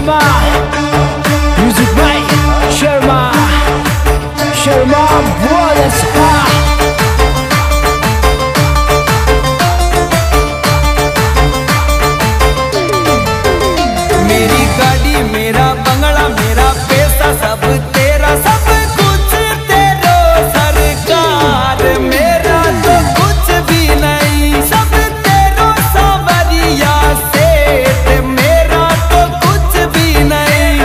Sharma, music by Sharma, Sharma Brothers. मेरी गाड़ी, मेरा बंगला, मेरा पैसा सब तेरा, सब कुछ तेरो सरकार। मेरा तो कुछ भी नहीं, सब तेरो सावरिया सेठ। मेरा तो कुछ भी नहीं,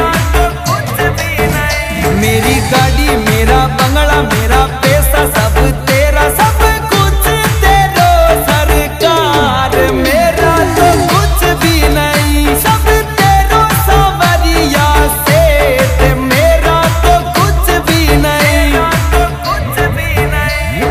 मेरी गाड़ी, मेरा बंगला, मेरा पैसा सब तेरा, सब कुछ तेरो सरकार। मेरा तो कुछ भी नहीं, सब तेरो सावरिया सेठ। मेरा तो कुछ भी नहीं, कुछ भी नहीं।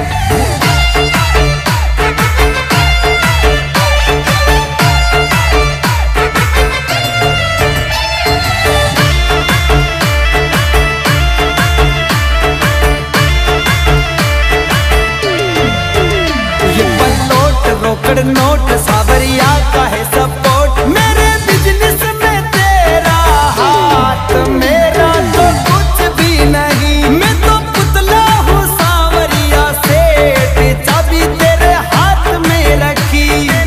ये पलौट रोकड़ नोट सावरिया का है सपोर्ट। मेरे बिजनेस में तेरा हाथ। मेरा तो कुछ भी नहीं, मैं तो पुतला हूँ सावरिया सेठ। चाबी तेरे हाथ में रखी,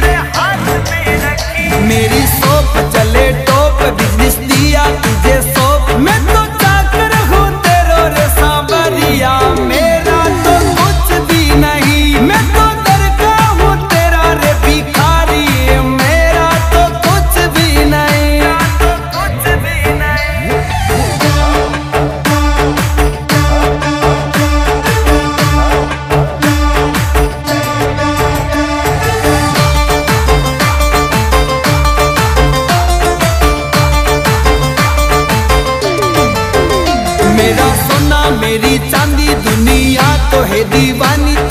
मेरी शॉप चले टॉप, बिजनेस दिया तुझे सौंप। मैं तो चाकर हूँ तेरो रे सावरिया। मेरा तो कुछ भी नहीं, मैं तो दरगाह हूँ तेरा रे भिखारी। मेरा तो कुछ भी नहीं, कुछ भी नहीं। मेरा सोना, मेरी चांदी, दुनिया तो है दीवानी